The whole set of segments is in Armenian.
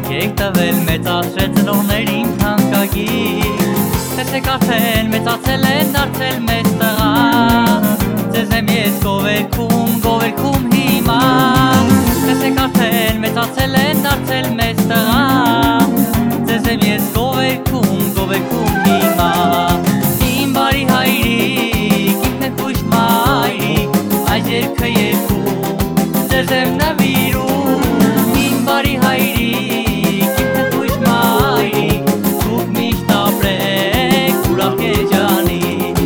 Եկեք տվել մեծացրել ծնողներին թանկագիր Տեսեք արդեն մեծացել են դարձել մեծ տղա Ձեզ եմ ես գովերքում հիմա Տեսեք արդեն մեծացել են դարձել մեծ տղա Ձեզ եմ ես գովերքում հիմա Իմ բարի հայրիկ, ինքն եք ույշ մայրիկ Այս երգը երգում, ձեզ եմ նվիրում Իմ բարի հայրիկ, ինքն եք ույշ մայրիկ Դուք միշտ ապրեք ուրախ երջանի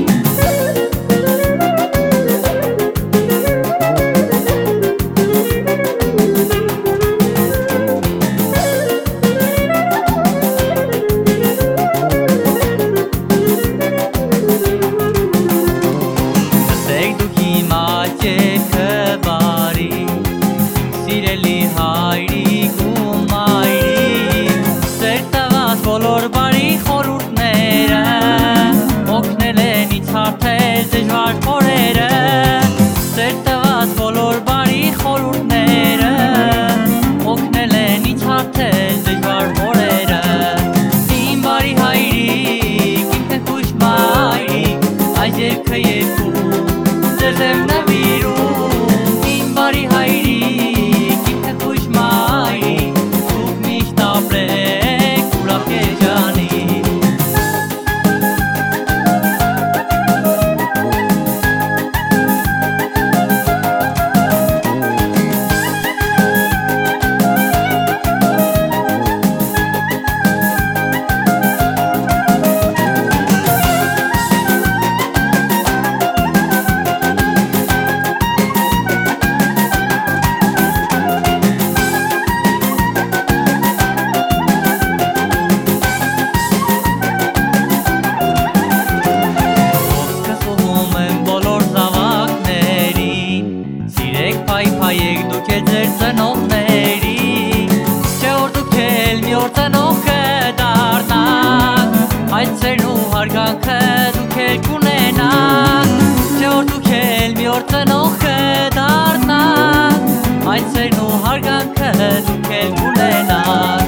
Սիրելի հայրիկ ու մայրիկ Ձեր տված բոլոր բարի խորհուրդները Օգնել են ինձ հարթել դժվար օրերը Ձեր տված բոլոր բարի խորհուրդները Օգնել են ինձ հարթել դժվար օրերը Իմ բարի հայրիկ, ինքն եք ույշ մայրիկ Այս երգը երգում, ձեզ եմ նվիրում Իմ բարի հայրիկ Փայփայեք դուք էլ ձեր ծնողների Չէ որ դուք էլ մի օր ծնող կդառնաք Այդ սերն ու հարգանքը դուք էլ կունենաք Չէ որ դուք էլ մի օր ծնող կդառնաք Այդ սերն ու հարգանքը դուք էլ կունենաք